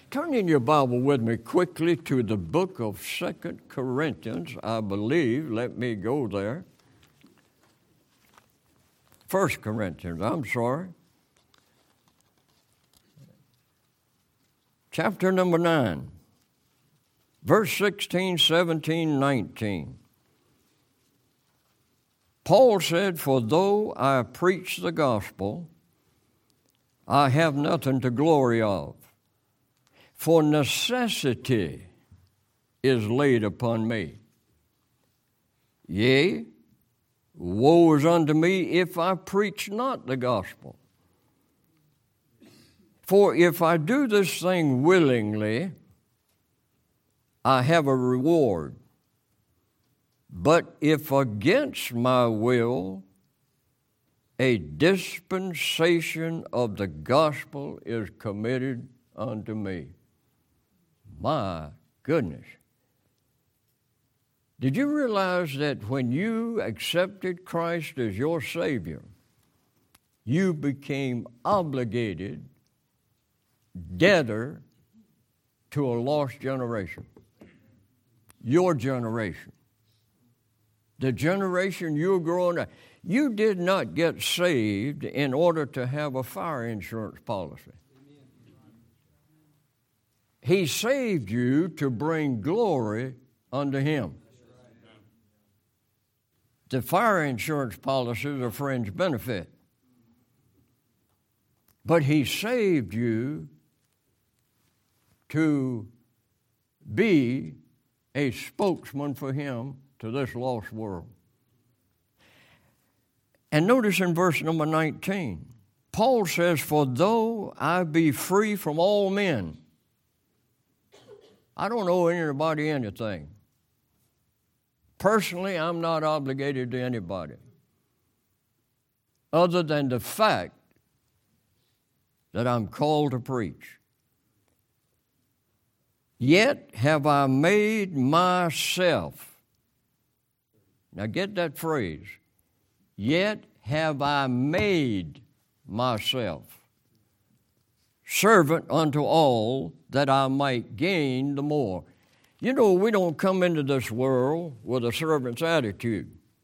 Turn in your Bible with me quickly to the book of 2 Corinthians, I believe. Let me go there. 1 Corinthians, I'm sorry. Chapter number 9, verse 16, 17, 19. Paul said, "For though I preach the gospel, I have nothing to glory of. For necessity is laid upon me. Yea, woe is unto me if I preach not the gospel. For if I do this thing willingly, I have a reward. But if against my will, a dispensation of the gospel is committed unto me." My goodness. Did you realize that when you accepted Christ as your Savior, you became obligated, debtor to a lost generation? Your generation. The generation you're growing up. You did not get saved in order to have a fire insurance policy. He saved you to bring glory unto Him. The fire insurance policies are fringe benefit. But He saved you to be a spokesman for Him to this lost world. And notice in verse number 19, Paul says, "For though I be free from all men," I don't owe anybody anything. Personally, I'm not obligated to anybody, other than the fact that I'm called to preach. "Yet have I made myself," now get that phrase, "yet have I made myself servant unto all, that I might gain the more." You know, we don't come into this world with a servant's attitude.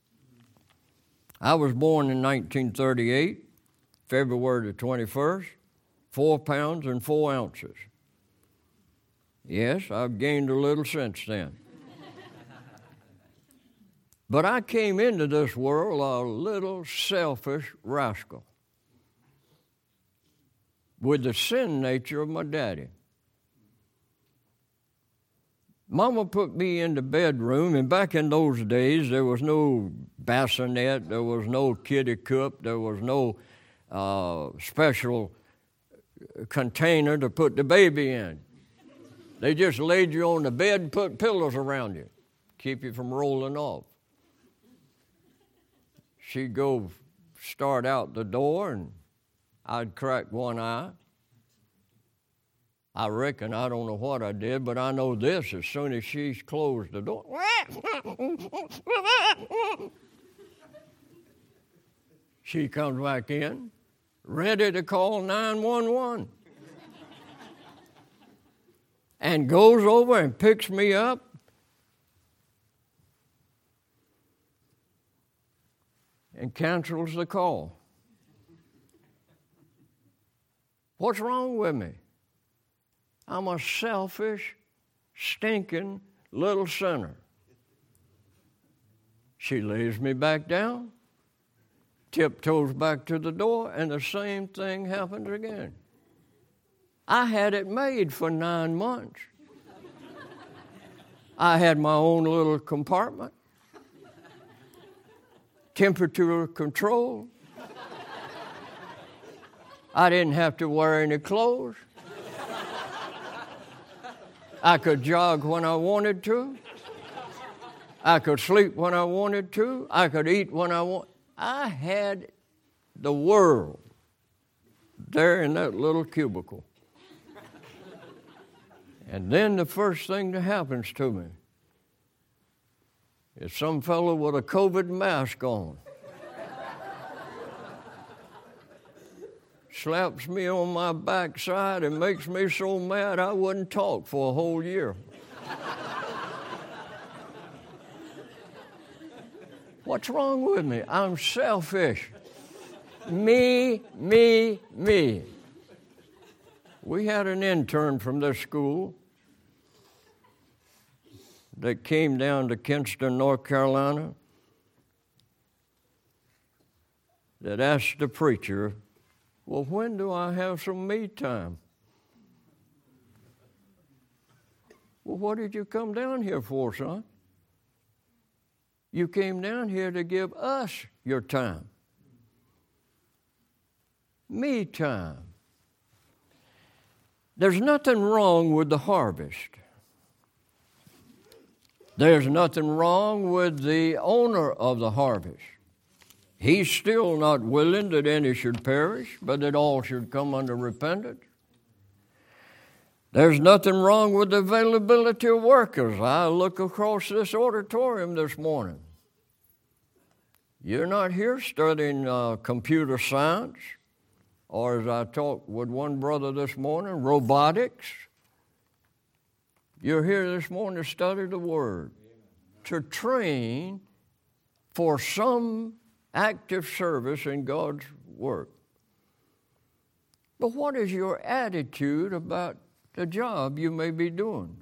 I was born in 1938, February the 21st, 4 pounds and 4 ounces. Yes, I've gained a little since then. But I came into this world a little selfish rascal with the sin nature of my daddy. Mama put me in the bedroom, and back in those days, there was no bassinet, there was no kiddie cup, there was no special container to put the baby in. They just laid you on the bed and put pillows around you, keep you from rolling off. She'd go start out the door, and I'd crack one eye. I reckon, I don't know what I did, but I know this: as soon as she closed the door, she comes back in, ready to call 911, and goes over and picks me up and cancels the call. What's wrong with me? I'm a selfish, stinking little sinner. She lays me back down, tiptoes back to the door, and the same thing happens again. I had it made for 9 months. I had my own little compartment, temperature control. I didn't have to wear any clothes. I could jog when I wanted to. I could sleep when I wanted to. I could eat when I wanted. I had the world there in that little cubicle. And then the first thing that happens to me is some fellow with a COVID mask on slaps me on my backside and makes me so mad I wouldn't talk for a whole year. What's wrong with me? I'm selfish. Me. We had an intern from this school that came down to Kinston, North Carolina, that asked the preacher, well, when do I have some me time? Well, what did you come down here for, son? You came down here to give us your time. Me time. There's nothing wrong with the harvest. There's nothing wrong with the owner of the harvest. He's still not willing that any should perish, but that all should come under repentance. There's nothing wrong with the availability of workers. I look across this auditorium this morning. You're not here studying computer science, or as I talked with one brother this morning, robotics. You're here this morning to study the Word, to train for some active service in God's work. But what is your attitude about the job you may be doing?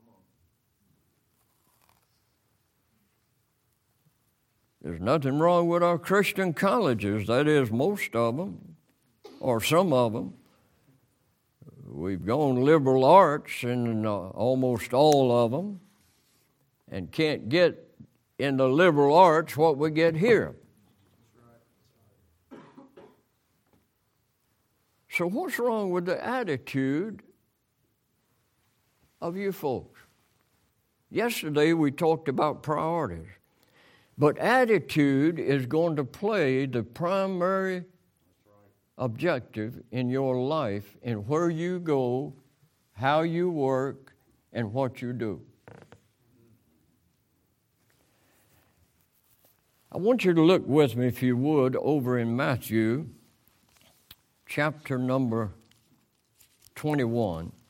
There's nothing wrong with our Christian colleges, that is, most of them, or some of them. We've gone liberal arts in almost all of them and can't get in the liberal arts what we get here. So what's wrong with the attitude of you folks? Yesterday we talked about priorities, but attitude is going to play the primary objective in your life in where you go, how you work, and what you do. I want you to look with me, if you would, over in Matthew chapter number 21.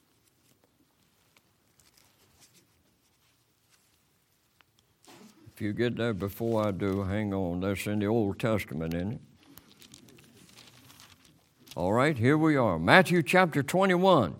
If you get there before I do, hang on. That's in the Old Testament, isn't it? All right, here we are. Matthew chapter 21.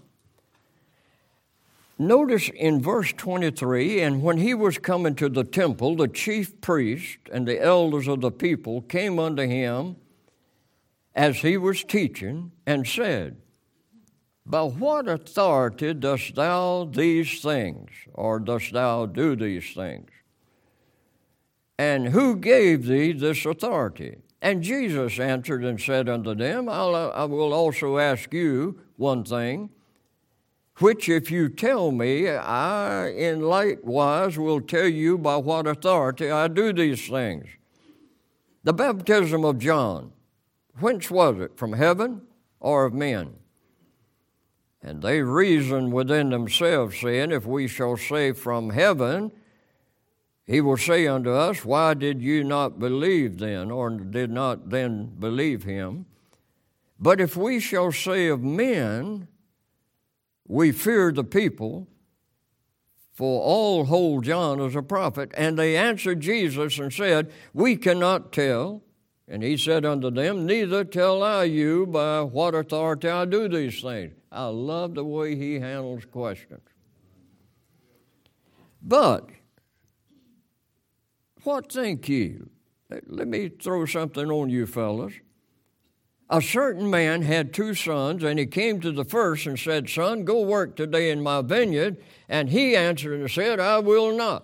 Notice in verse 23, and when he was coming to the temple, the chief priest and the elders of the people came unto him as he was teaching, and said, by what authority dost thou these things, or dost thou do these things? And who gave thee this authority? And Jesus answered and said unto them, I will also ask you one thing, which if you tell me, I in likewise will tell you by what authority I do these things. The baptism of John, whence was it, from heaven or of men? And they reasoned within themselves, saying, if we shall say from heaven, he will say unto us, why did you not believe then, or did not then believe him? But if we shall say of men, we fear the people, for all hold John as a prophet. And they answered Jesus and said, we cannot tell. And he said unto them, neither tell I you by what authority I do these things. I love the way he handles questions. But what think ye? Let me throw something on you fellas. A certain man had 2 sons, and he came to the first and said, son, go work today in my vineyard. And he answered and said, I will not.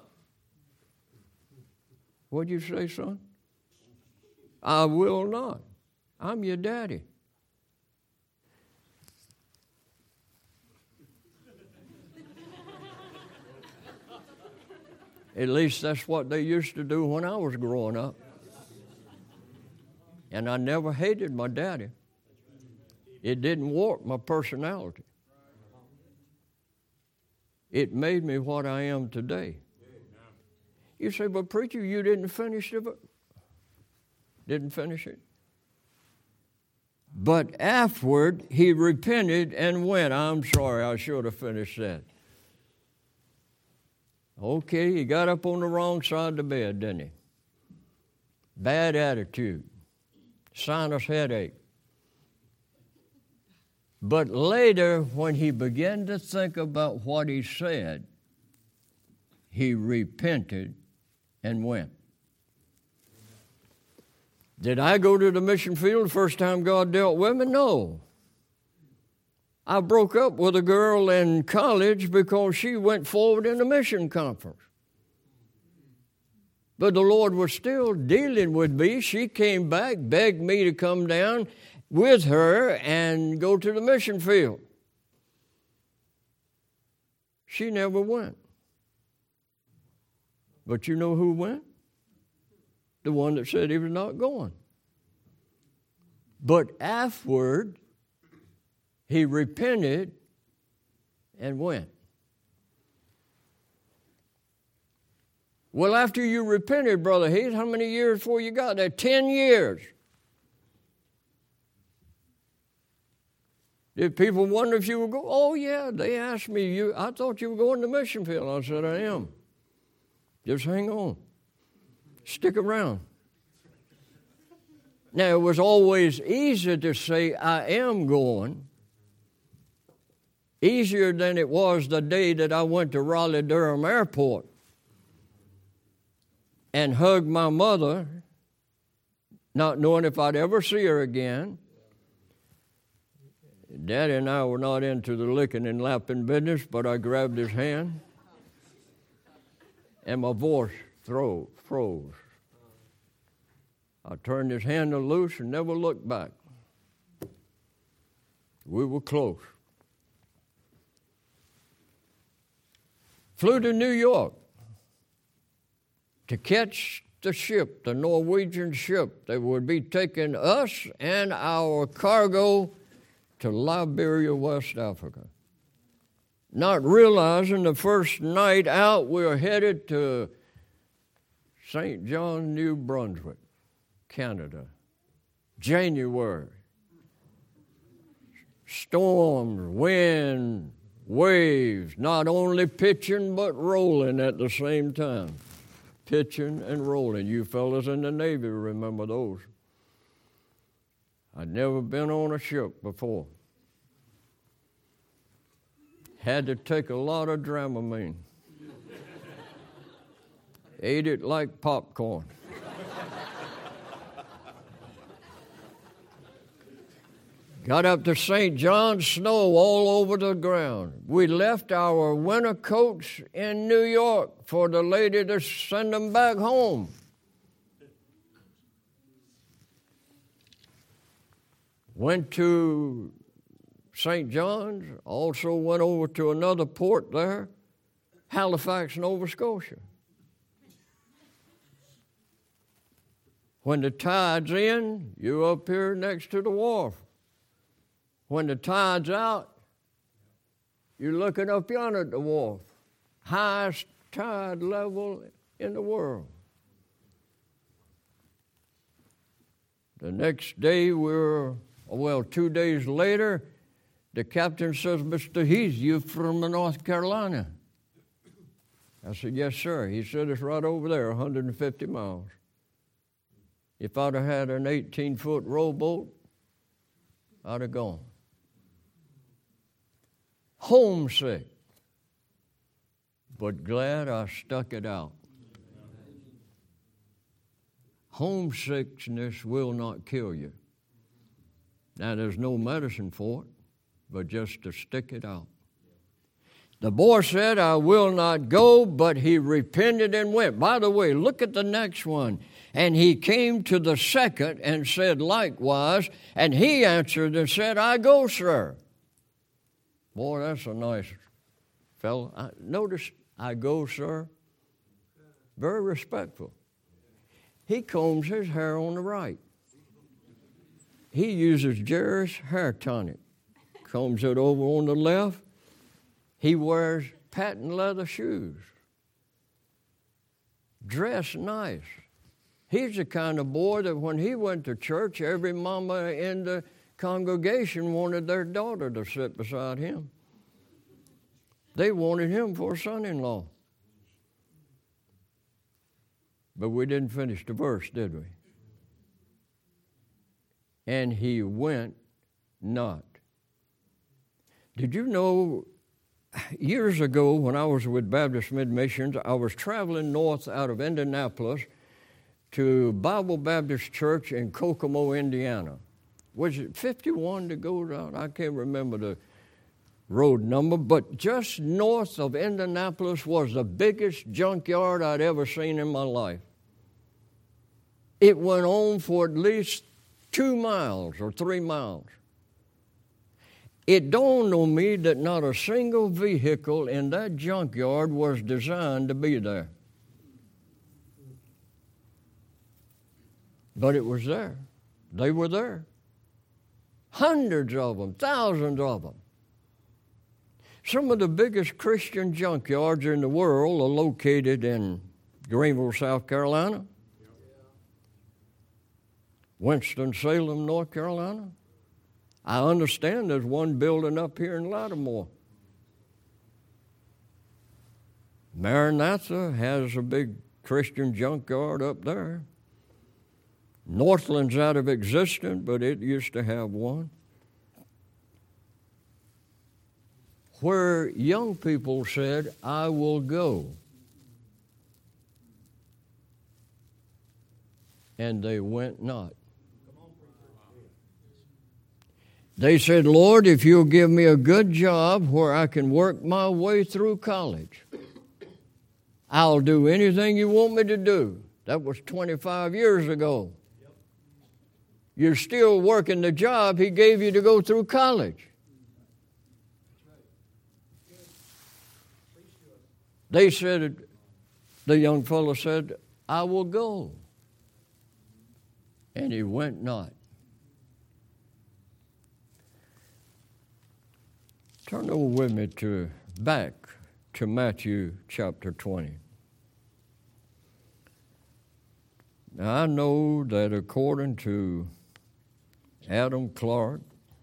What'd you say, son? I will not. I'm your daddy. At least that's what they used to do when I was growing up. And I never hated my daddy. It didn't warp my personality. It made me what I am today. You say, but preacher, you didn't finish the book. Didn't finish it. But afterward he repented and went. I'm sorry, I should have finished that. Okay, he got up on the wrong side of the bed, didn't he? Bad attitude, sinus headache. But later, when he began to think about what he said, he repented and went. Did I go to the mission field the first time God dealt with me? No. I broke up with a girl in college because she went forward in the mission conference. But the Lord was still dealing with me. She came back, begged me to come down with her and go to the mission field. She never went. But you know who went? The one that said he was not going. But afterward, he repented and went. Well, after you repented, Brother Heath, how many years before you got there? 10 years. Did people wonder if you were going? Oh, yeah, they asked me, I thought you were going to the mission field. I said, I am. Just hang on. Stick around. Now, it was always easier to say, I am going. Easier than it was the day that I went to Raleigh-Durham Airport and hugged my mother, not knowing if I'd ever see her again. Daddy and I were not into the licking and lapping business, but I grabbed his hand, and my voice froze. I turned his hand loose and never looked back. We were close. Flew to New York to catch the ship, the Norwegian ship that would be taking us and our cargo to Liberia, West Africa. Not realizing the first night out we were headed to St. John, New Brunswick, Canada. January. Storms, wind, waves, not only pitching but rolling at the same time. Pitching and rolling. You fellas in the Navy remember those. I'd never been on a ship before. Had to take a lot of Dramamine. Ate it like popcorn. Got up to St. John, snow all over the ground. We left our winter coats in New York for the lady to send them back home. Went to St. John's, also went over to another port there, Halifax, Nova Scotia. When the tide's in, you're up here next to the wharf. When the tide's out, you're looking up yonder at the wharf. Highest tide level in the world. The next day, 2 days later, the captain says, Mr. Heath, you from North Carolina? I said, yes, sir. He said, it's right over there, 150 miles. If I'd have had an 18-foot rowboat, I'd have gone. Homesick, but glad I stuck it out. Homesickness will not kill you. Now, there's no medicine for it, but just to stick it out. The boy said, I will not go, but he repented and went. By the way, look at the next one. And he came to the second and said likewise, and he answered and said, I go, sir. Boy, that's a nice fellow. Notice, I go, sir. Very respectful. He combs his hair on the right. He uses Jerry's hair tonic. Combs it over on the left. He wears patent leather shoes. Dressed nice. He's the kind of boy that when he went to church, every mama in the congregation wanted their daughter to sit beside him. They wanted him for a son-in-law. But we didn't finish the verse, did we? And he went not. Did you know, years ago when I was with Baptist Mid-Missions, I was traveling north out of Indianapolis to Bible Baptist Church in Kokomo, Indiana. Was it 51 to go down? I can't remember the road number, but just north of Indianapolis was the biggest junkyard I'd ever seen in my life. It went on for at least 2 miles or 3 miles. It dawned on me that not a single vehicle in that junkyard was designed to be there. But it was there. They were there. Hundreds of them, thousands of them. Some of the biggest Christian junkyards in the world are located in Greenville, South Carolina, Winston-Salem, North Carolina. I understand there's one building up here in Lattimore. Maranatha has a big Christian junkyard up there. Northland's out of existence, but it used to have one. Where young people said, I will go. And they went not. They said, Lord, if you'll give me a good job where I can work my way through college, I'll do anything you want me to do. That was 25 years ago. You're still working the job he gave you to go through college. They said, the young fellow said, I will go. And he went not. Turn over with me back to Matthew chapter 20. Now, I know that according to Adam Clark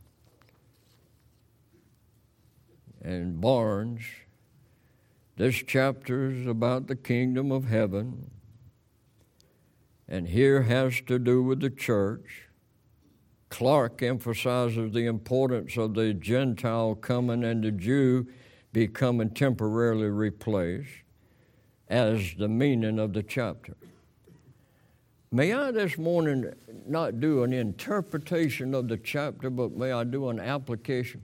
and Barnes, this chapter is about the kingdom of heaven, and here has to do with the church. Clark emphasizes the importance of the Gentile coming and the Jew becoming temporarily replaced as the meaning of the chapter. May I this morning not do an interpretation of the chapter, but may I do an application?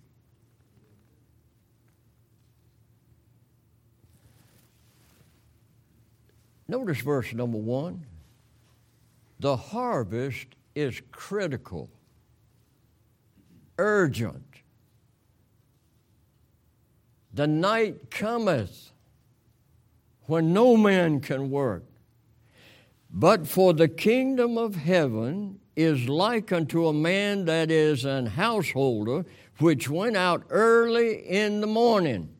Notice verse number 1. The harvest is critical, urgent. The night cometh when no man can work. But for the kingdom of heaven is like unto a man that is an householder, which went out early in the morning.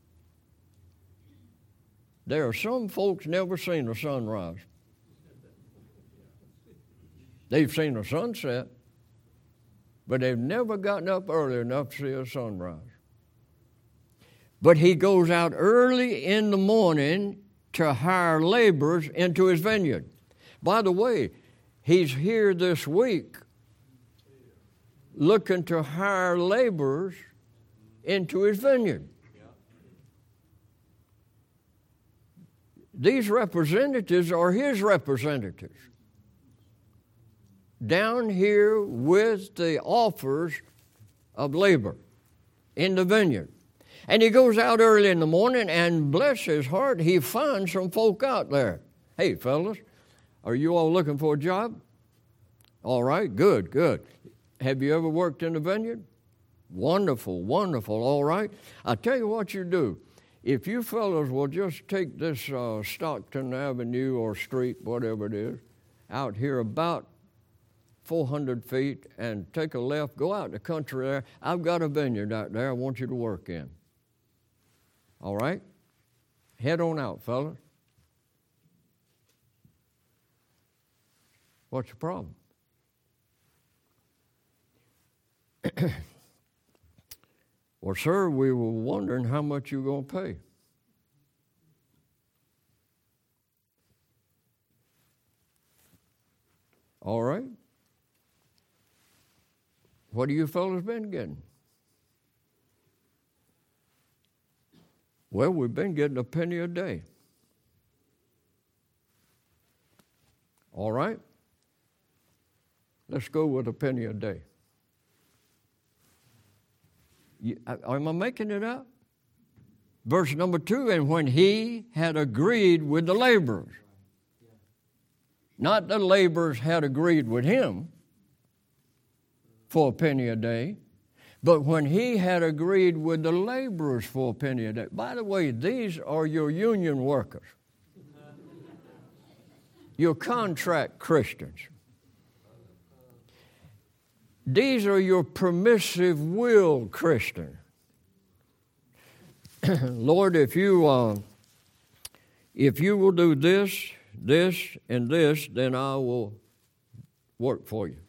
There are some folks never seen a sunrise. They've seen a sunset, but they've never gotten up early enough to see a sunrise. But he goes out early in the morning to hire laborers into his vineyard. By the way, he's here this week looking to hire laborers into his vineyard. These representatives are his representatives. Down here with the offers of labor in the vineyard. And he goes out early in the morning, and bless his heart, he finds some folk out there. Hey, fellas, are you all looking for a job? All right, good, good. Have you ever worked in the vineyard? Wonderful, wonderful, all right. I'll tell you what you do. If you fellas will just take this Stockton Avenue or street, whatever it is, out here about 400 feet and take a left, go out in the country there. I've got a vineyard out there I want you to work in. All right? Head on out, fellas. What's the problem? Well, sir, we were wondering how much you're going to pay. All right. What have you fellas been getting? Well, we've been getting a penny a day. All right. Let's go with a penny a day. Am I making it up? Verse number 2, and when he had agreed with the laborers, not the laborers had agreed with him for a penny a day, but when he had agreed with the laborers for a penny a day. By the way, these are your union workers, your contract Christians. These are your permissive will Christians. Lord, if you will do this, and this, then I will work for you.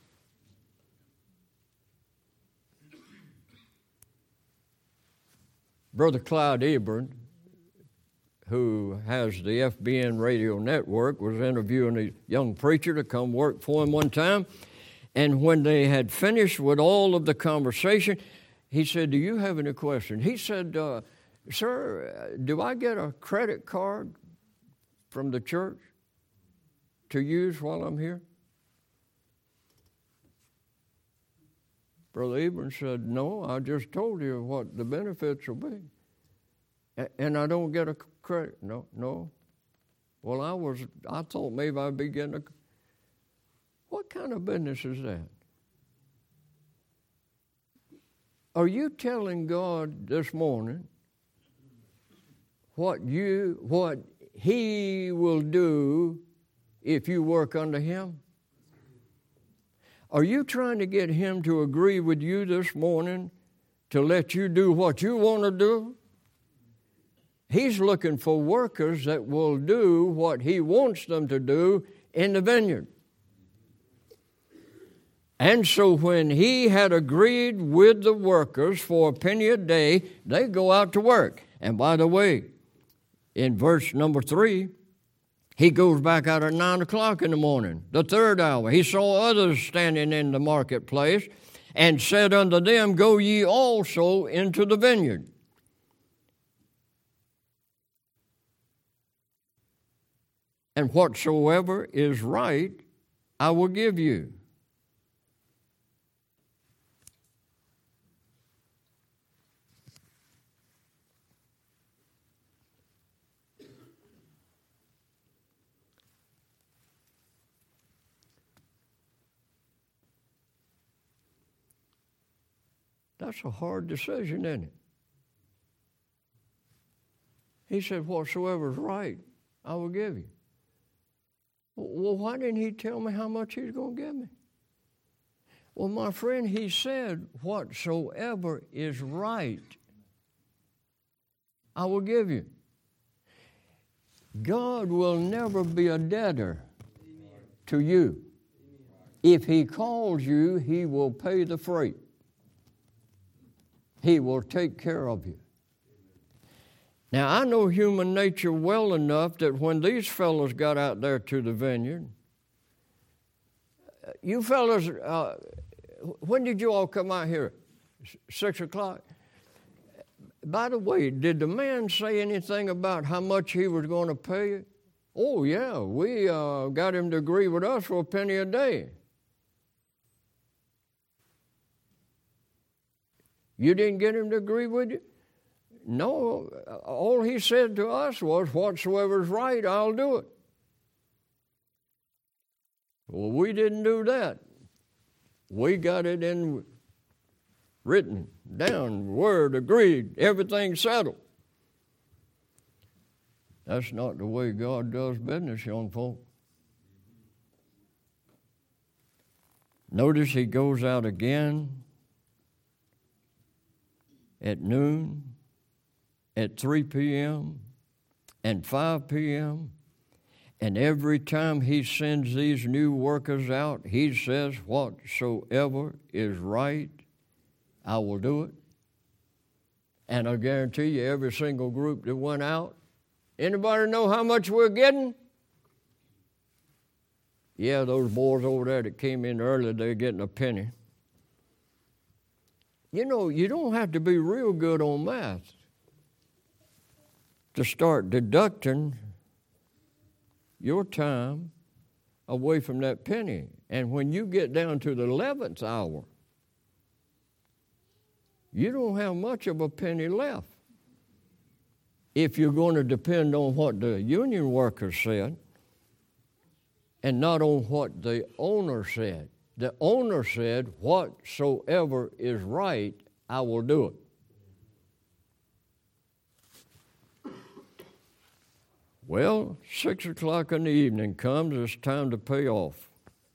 Brother Clyde Ebron, who has the FBN radio network, was interviewing a young preacher to come work for him one time. And when they had finished with all of the conversation, he said, do you have any questions? He said, sir, do I get a credit card from the church to use while I'm here? Brother Ebron said, no, I just told you what the benefits will be. And I don't get a credit. No. Well, I thought maybe I'd be getting a. What kind of business is that? Are you telling God this morning what He will do if you work under Him? Are you trying to get Him to agree with you this morning to let you do what you want to do? He's looking for workers that will do what He wants them to do in the vineyard. And so when He had agreed with the workers for a penny a day, they go out to work. And by the way, in verse number 3, he goes back out at 9 o'clock in the morning, the third hour. He saw others standing in the marketplace and said unto them, go ye also into the vineyard. And whatsoever is right, I will give you. That's a hard decision, isn't it? He said, whatsoever is right, I will give you. Well, why didn't He tell me how much He's going to give me? Well, my friend, He said, whatsoever is right, I will give you. God will never be a debtor to you. If He calls you, He will pay the freight. He will take care of you. Now, I know human nature well enough that when these fellows got out there to the vineyard, you fellows, when did you all come out here? 6 o'clock? By the way, did the man say anything about how much he was going to pay you? Oh, yeah, we got him to agree with us for a penny a day. You didn't get him to agree with you? No, all he said to us was, whatsoever is right, I'll do it. Well, we didn't do that. We got it in written down, word, agreed, everything settled. That's not the way God does business, young folk. Notice He goes out again at noon, at 3 p.m., and 5 p.m., and every time He sends these new workers out, He says, whatsoever is right, I will do it. And I guarantee you, every single group that went out, anybody know how much we're getting? Yeah, those boys over there that came in early, they're getting a penny. You know, you don't have to be real good on math to start deducting your time away from that penny. And when you get down to the 11th hour, you don't have much of a penny left. If you're going to depend on what the union workers said and not on what the owner said. The owner said, whatsoever is right, I will do it. Well, 6 o'clock in the evening comes, it's time to pay off.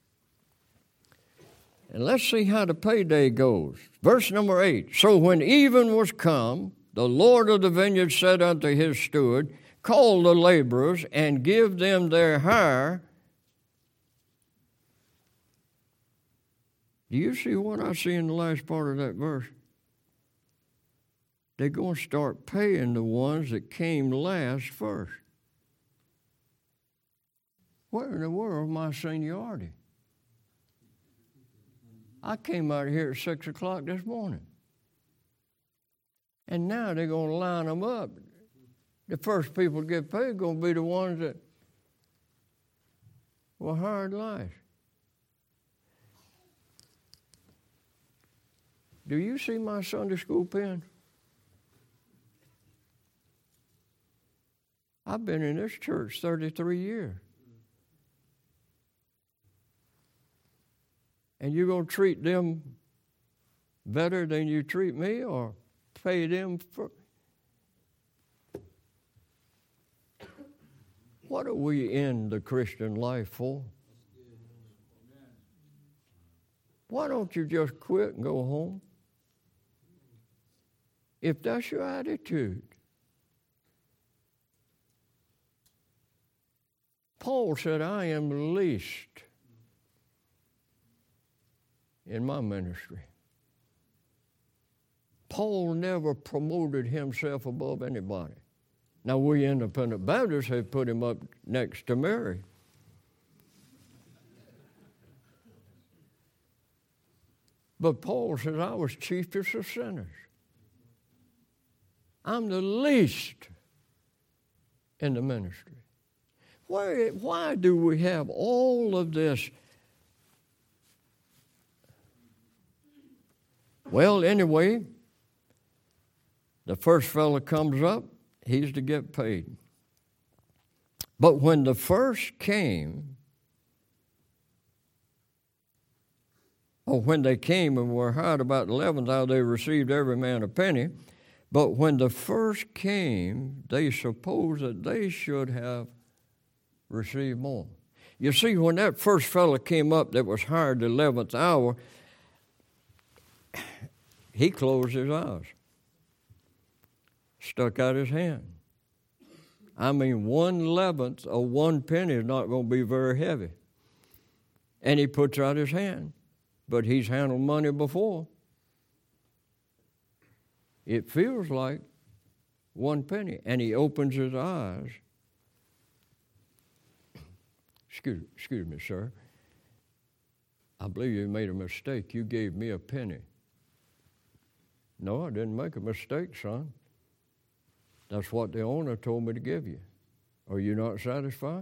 And let's see how the payday goes. Verse number 8. So when even was come, the Lord of the vineyard said unto his steward, call the laborers and give them their hire. Do you see what I see in the last part of that verse? They're going to start paying the ones that came last first. Where in the world is my seniority? I came out of here at 6 o'clock this morning. And now they're going to line them up. The first people to get paid are going to be the ones that were hired last. Do you see my Sunday school pen? I've been in this church 33 years. And you're going to treat them better than you treat me or pay them for? What are we in the Christian life for? Why don't you just quit and go home? If that's your attitude. Paul said, I am the least in my ministry. Paul never promoted himself above anybody. Now, we independent Baptists have put him up next to Mary. But Paul says, I was chiefest of sinners. I'm the least in the ministry. Why do we have all of this? Well, anyway, the first fellow comes up, he's to get paid. But when the first came, or when they came and were hired about the 11th hour, they received every man a penny. But when the first came, they supposed that they should have received more. You see, when that first fellow came up that was hired the 11th hour, he closed his eyes, stuck out his hand. I mean, 1/11 of 1 penny is not going to be very heavy. And he puts out his hand. But he's handled money before. It feels like 1 penny. And he opens his eyes. Excuse me, sir. I believe you made a mistake. You gave me a penny. No, I didn't make a mistake, son. That's what the owner told me to give you. Are you not satisfied?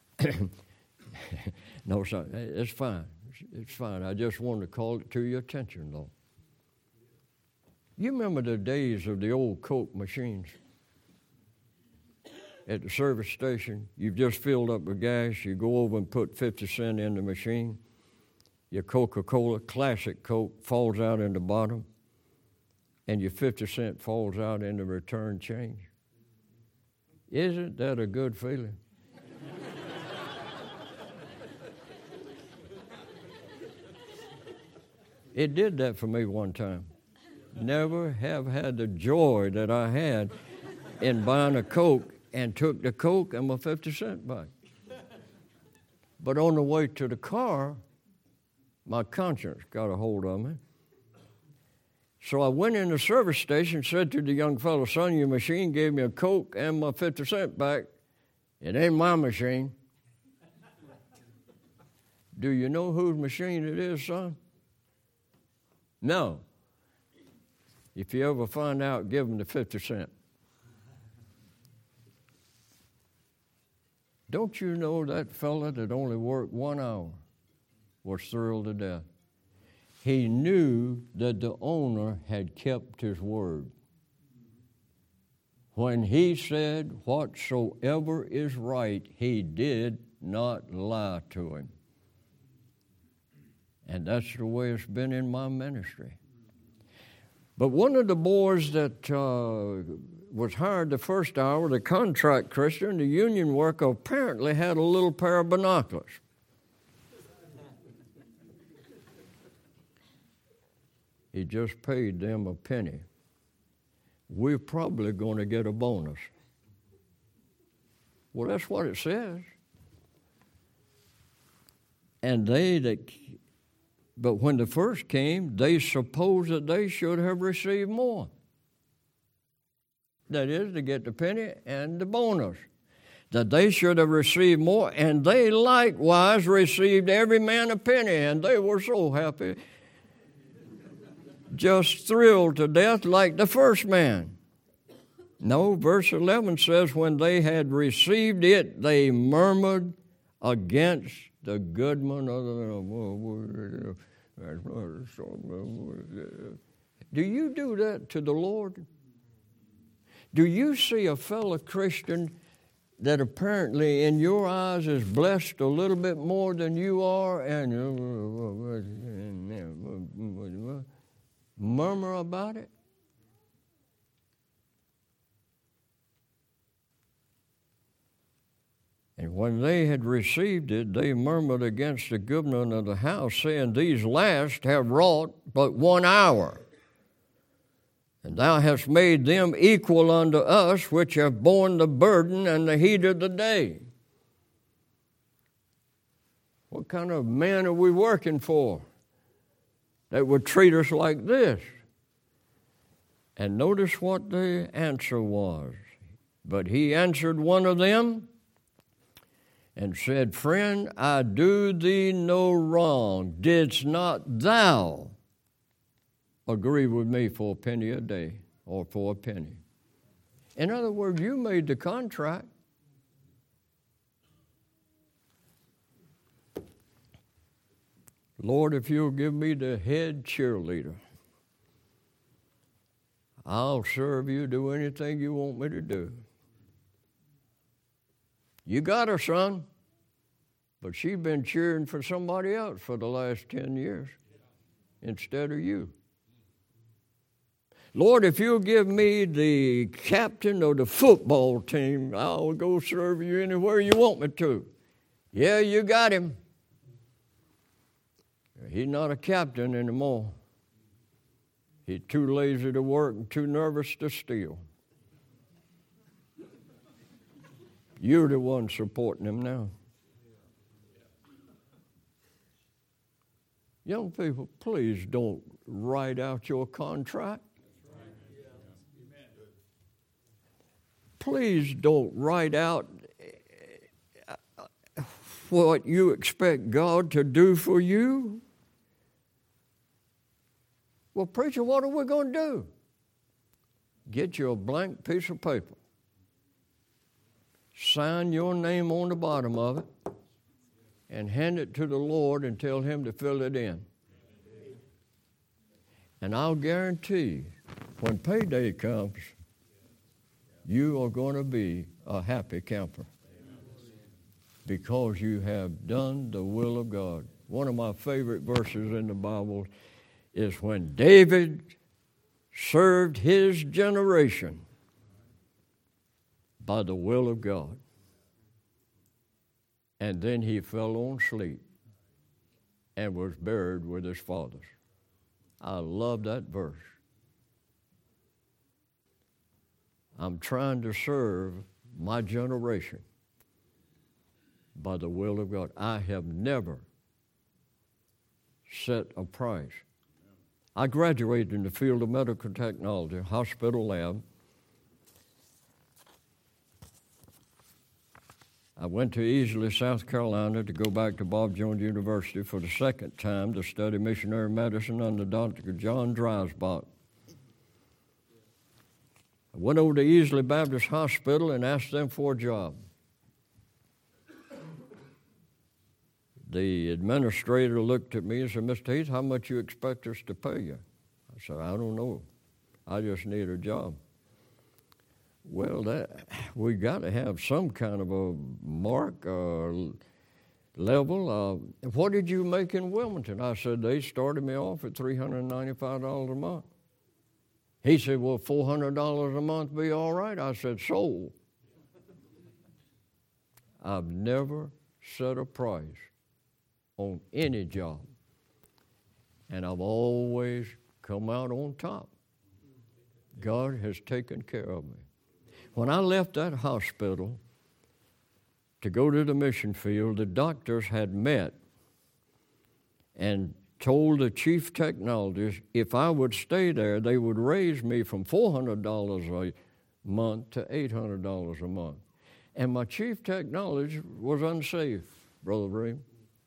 No, son, it's fine. It's fine. I just wanted to call it to your attention, though. You remember the days of the old Coke machines? At the service station, you've just filled up with gas. You go over and put 50 cents in the machine. Your Coca-Cola, classic Coke, falls out in the bottom. And your 50 cent falls out in the return change. Isn't that a good feeling? It did that for me one time. Never have had the joy that I had in buying a Coke and took the Coke and my 50 cent back. But on the way to the car, my conscience got a hold of me. So I went in the service station, said to the young fellow, son, your machine gave me a Coke and my 50 cents back. It ain't my machine. Do you know whose machine it is, son? No. If you ever find out, give him the 50 cents. Don't you know that fella that only worked 1 hour was thrilled to death? He knew that the owner had kept his word. When he said whatsoever is right, he did not lie to him. And that's the way it's been in my ministry. But one of the boys that was hired the first hour, the contract Christian, the union worker, apparently had a little pair of binoculars. He just paid them a penny. We're probably going to get a bonus. Well, that's what it says. And but when the first came, they supposed that they should have received more. That is, to get the penny and the bonus. That they should have received more, and they likewise received every man a penny, and they were so happy. Just thrilled to death like the first man. No, verse 11 says, when they had received it, they murmured against the goodman of the... Do you do that to the Lord? Do you see a fellow Christian that apparently in your eyes is blessed a little bit more than you are and murmur about it? And when they had received it, they murmured against the goodman of the house, saying, these last have wrought but 1 hour. And thou hast made them equal unto us, which have borne the burden and the heat of the day. What kind of men are we working for that would treat us like this? And notice what the answer was. But he answered one of them and said, friend, I do thee no wrong. Didst not thou agree with me for a penny a day or for a penny? In other words, you made the contract. Lord, if you'll give me the head cheerleader, I'll serve you, do anything you want me to do. You got her, son, but she's been cheering for somebody else for the last 10 years instead of you. Lord, if you'll give me the captain of the football team, I'll go serve you anywhere you want me to. Yeah, you got him. He's not a captain anymore. He's too lazy to work and too nervous to steal. You're the one supporting him now. Young people, please don't write out your contract. Please don't write out what you expect God to do for you. Well, preacher, what are we going to do? Get you a blank piece of paper. Sign your name on the bottom of it and hand it to the Lord and tell him to fill it in. And I'll guarantee when payday comes, you are going to be a happy camper because you have done the will of God. One of my favorite verses in the Bible is when David served his generation by the will of God. And then he fell on sleep and was buried with his fathers. I love that verse. I'm trying to serve my generation by the will of God. I have never set a price I graduated in the field of medical technology, hospital lab. I went to Easley, South Carolina to go back to Bob Jones University for the second time to study missionary medicine under Dr. John Dreisbach. I went over to Easley Baptist Hospital and asked them for a job. The administrator looked at me and said, Mr. Heath, how much you expect us to pay you? I said, I don't know. I just need a job. Well, we got to have some kind of a mark or level. What did you make in Wilmington? I said, they started me off at $395 a month. He said, well, $400 a month be all right? I said, sold. I've never set a price on any job, and I've always come out on top. God has taken care of me. When I left that hospital to go to the mission field, the doctors had met and told the chief technologist if I would stay there, they would raise me from $400 a month to $800 a month. And my chief technologist was unsaved, Brother Bream.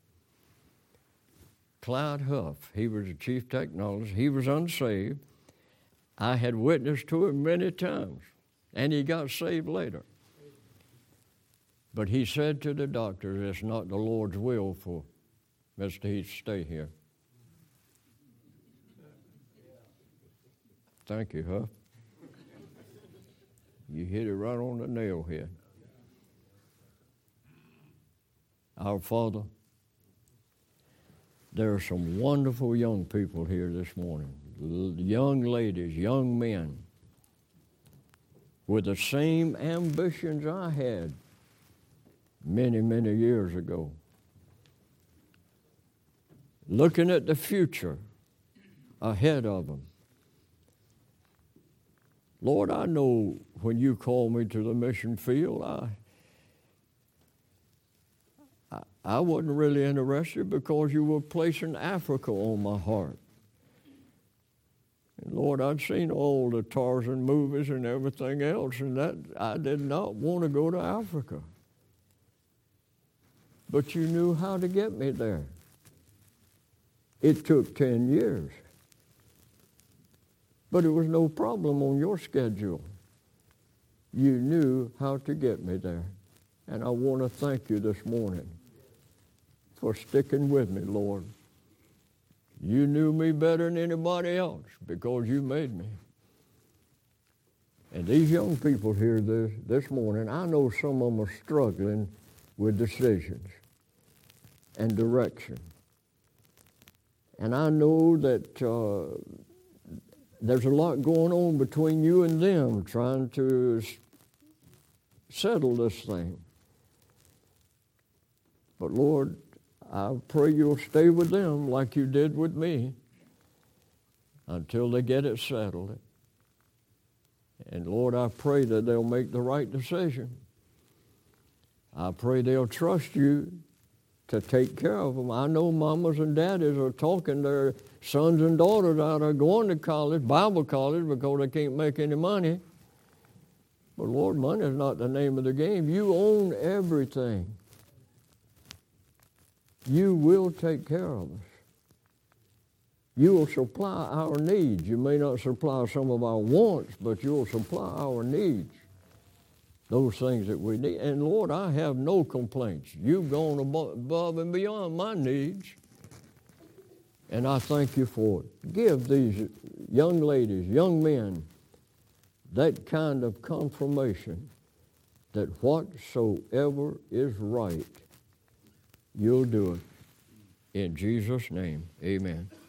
Clyde Huff, he was the chief technologist. He was unsaved. I had witnessed to him many times, and he got saved later. But he said to the doctors, it's not the Lord's will for Mr. Heath to stay here. Thank you, Huff. You hit it right on the nail head. Our Father, there are some wonderful young people here this morning, young ladies, young men, with the same ambitions I had many, many years ago. Looking at the future ahead of them. Lord, I know when you call me to the mission field, I wasn't really interested because you were placing Africa on my heart. And Lord, I'd seen all the Tarzan movies and everything else, and that I did not want to go to Africa. But you knew how to get me there. It took 10 years. But it was no problem on your schedule. You knew how to get me there. And I want to thank you this morning for sticking with me, Lord. You knew me better than anybody else because you made me. And these young people here this morning, I know some of them are struggling with decisions and direction. And I know that there's a lot going on between you and them trying to settle this thing. But Lord, I pray you'll stay with them like you did with me until they get it settled. And Lord, I pray that they'll make the right decision. I pray they'll trust you to take care of them. I know mamas and daddies are talking their sons and daughters out of going to college, Bible college, because they can't make any money. But Lord, money is not the name of the game. You own everything. You will take care of us. You will supply our needs. You may not supply some of our wants, but you'll supply our needs. Those things that we need. And Lord, I have no complaints. You've gone above and beyond my needs. And I thank you for it. Give these young ladies, young men, that kind of confirmation that whatsoever is right, you'll do it. In Jesus' name, amen.